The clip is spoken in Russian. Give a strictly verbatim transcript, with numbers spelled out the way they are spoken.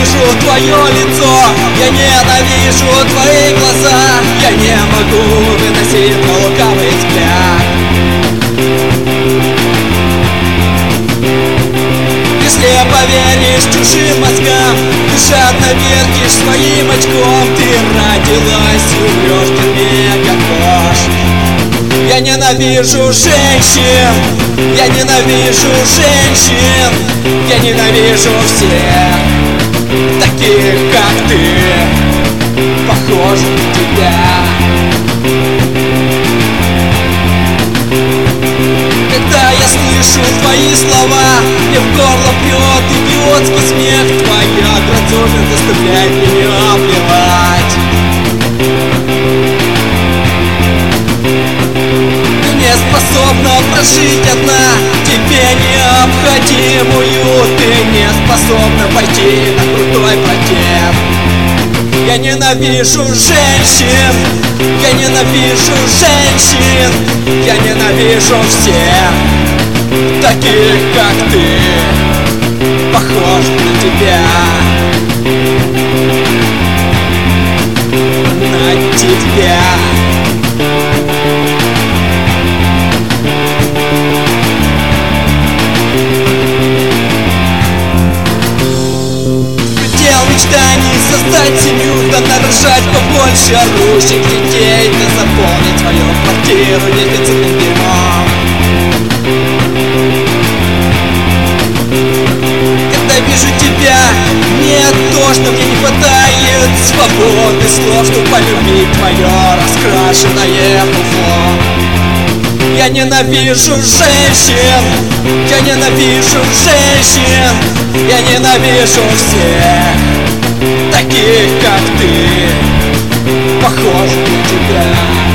ненавижу твое лицо, я ненавижу твои глаза. Я не могу выносить твой лукавый взгляд. Если поверишь чужим мозгам, ты жадно вертишь своим очком. Ты родилась и умрешь в тюрьме, как вошь. Я ненавижу женщин, я ненавижу женщин, я ненавижу всех таких, как ты, похожих на тебя. Когда я слышу твои слова, мне в горло бьет идиотский смех. Твоя грациозность заставляет меня плевать. Ты не способна прожить одна, тебе необходимую. Ты не способна пойти на крутой протест. Я ненавижу женщин, я ненавижу женщин, я ненавижу всех таких, как ты, похож на тебя, на тебя. Мечтаний создать семью, да нарожать побольше орущих детей, да заполнить свою квартиру дефицитным дерьмом. Когда вижу тебя, мне тошно, мне не хватает свободы слов, чтобы полюбить твое раскрашенное фуфло. Я ненавижу женщин, я ненавижу женщин, я ненавижу всех таких, как ты, похожих на тебя.